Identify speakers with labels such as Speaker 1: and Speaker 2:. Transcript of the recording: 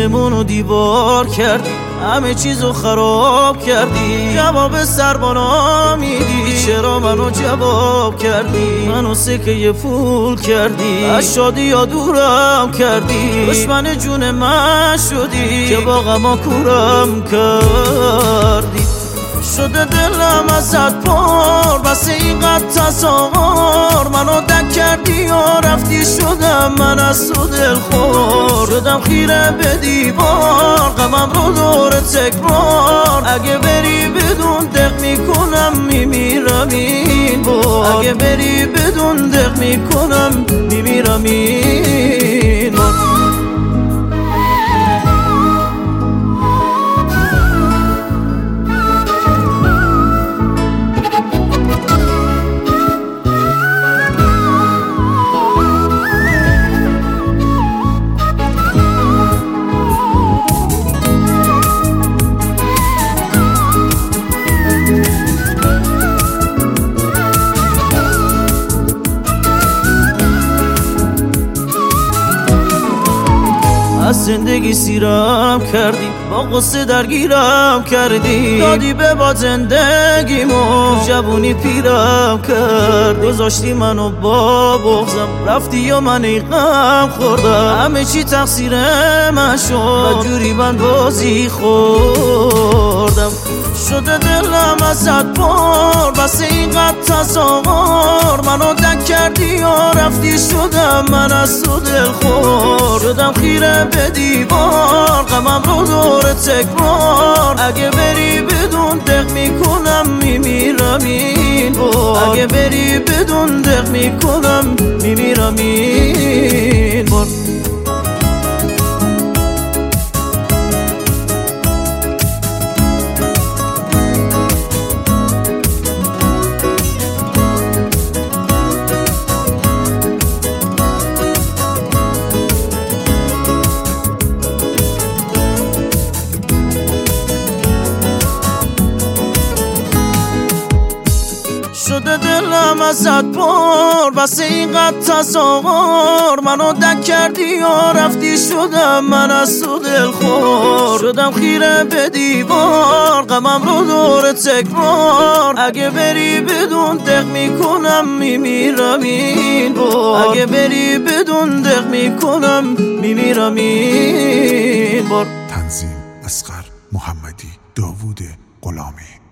Speaker 1: دلمونو دیوار کردی، همه چیزو خراب کردی. جواب سربانا میدی، چرا منو جواب کردی؟ منو سکه پول کردی، از شادی یا دورم کردی. دشمن جون من شدی که با غما کورم کردی. شده دلم ازت پر، بس اینقدر تصاور منو دک کردی و رفتی. شدم من از تو دلخور، شدم خیره به دیوار، غمم رو دور تکرار. اگه بری بدون دق میکنم میمیرم این بار، اگه بری بدون دق میکنم میمیرم این بار. از زندگی سیرم کردی، با قصه درگیرم کردی. دادی به با زندگیمو، جوونی پیرم کرد. گذاشتی منو با بغضم، رفتی و من غم خوردم. همه چی تقصیر من شد، جوری من بازی خوردم. شده دلم ازت پر، بس اینقدر تصاور منو دک کردی و رفتی. شدم من از تو دلخور، شدم خیره به دیوار، غمم رو دور تکرار. اگه بری بدون دق میکنم میمیرم این بار، اگه بری بدون دق میکنم میمیرم این بار. شده دلم ازت پر، بس اینقدر تصاور منو دک کردی و رفتی. شدم من از تو دلخور، شدم خیره به دیوار، غمم رو دور تکرار. اگه بری بدون دق میکنم میمیرم این بار، اگه بری بدون دق میکنم میمیرم این بار.
Speaker 2: تنظیم: اصغر محمدی، داوود غلامی.